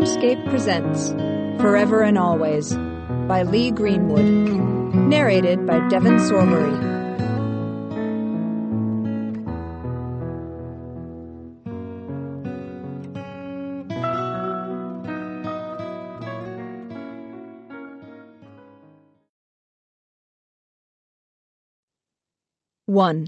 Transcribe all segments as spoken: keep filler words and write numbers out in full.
Dreamscape presents Forever and Always by Lee Greenwood. Narrated by Devon Sorbury. One.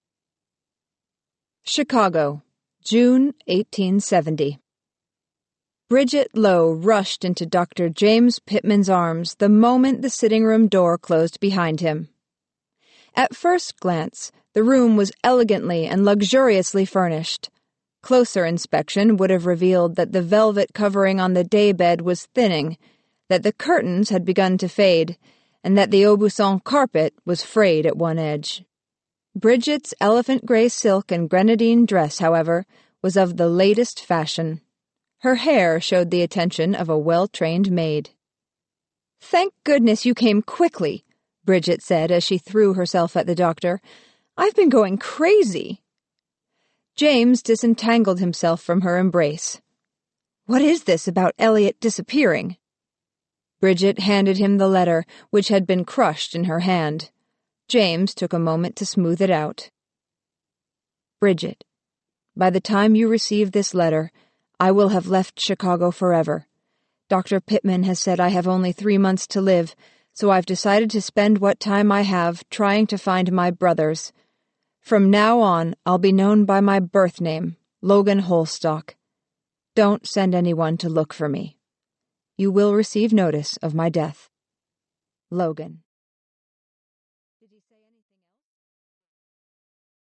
Chicago, June eighteen seventy. Bridget Lowe rushed into Doctor James Pittman's arms the moment the sitting-room door closed behind him. At first glance, the room was elegantly and luxuriously furnished. Closer inspection would have revealed that the velvet covering on the daybed was thinning, that the curtains had begun to fade, and that the Aubusson carpet was frayed at one edge. Bridget's elephant-gray silk and grenadine dress, however, was of the latest fashion. Her hair showed the attention of a well-trained maid. "Thank goodness you came quickly," Bridget said as she threw herself at the doctor. "I've been going crazy." James disentangled himself from her embrace. "What is this about Elliot disappearing?" Bridget handed him the letter, which had been crushed in her hand. James took a moment to smooth it out. "Bridget, by the time you receive this letter, I will have left Chicago forever. Doctor Pittman has said I have only three months to live, so I've decided to spend what time I have trying to find my brothers. From now on, I'll be known by my birth name, Logan Holstock. Don't send anyone to look for me. You will receive notice of my death. Logan."